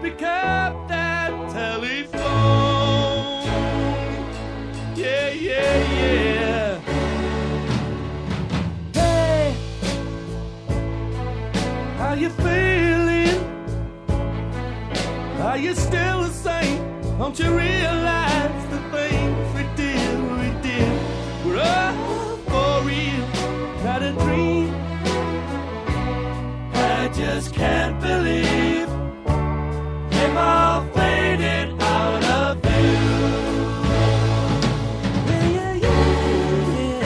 pick up that telephone. Yeah, yeah, yeah. Hey, how you feeling? Are you still the same? Don't you realize the things we did were all for real, not a dream? I just can't believe they've all faded out of view. Yeah, yeah, yeah,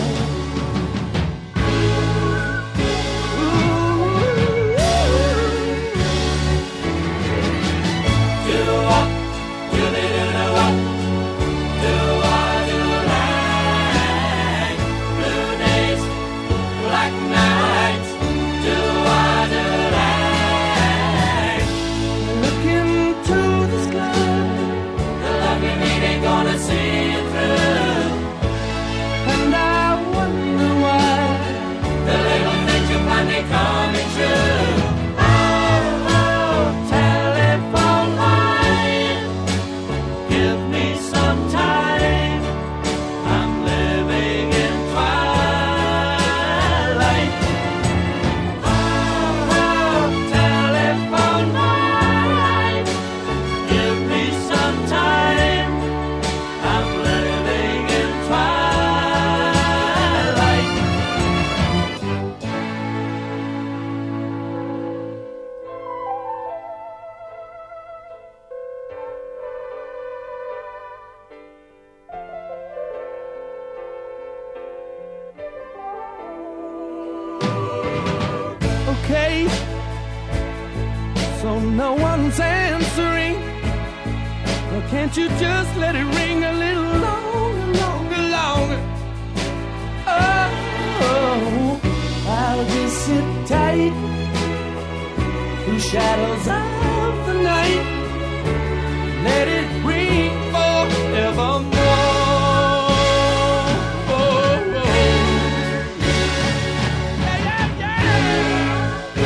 yeah. Ooh, do-wop, do-be-do-do-wop, do-wah-do-lang. Blue days, black nights, do-wah-do-lang. Look into the sky, the love you need ain't gonna see you through. And I wonder why the little things you find ain't coming true. Oh, oh, telephone line, give me some time. I'm living in twilight. Oh, oh, telephone line, give me some time. I'm living in twilight. Okay, so no one's answering. Well, can't you just let it ring a little longer, longer, longer? Oh, I'll just sit tight through shadows of the night. Let it ring forevermore. Oh, oh. Yeah, yeah, yeah.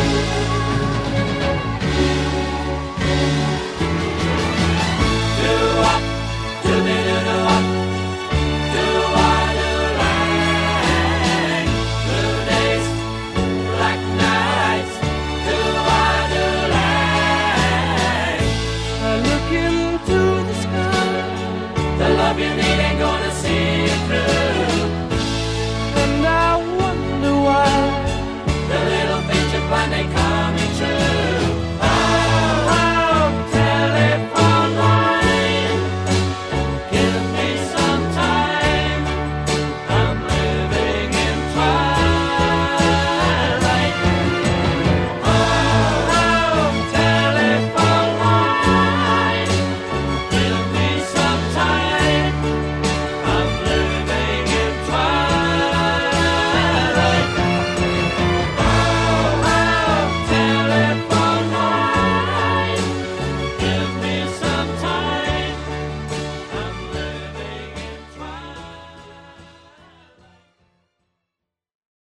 Do-wop, do-be-do-do-wop, do-wah-do-lang. Blue days, black nights, do-wah-do-lang. I look into the sky, the love you need ain't gonna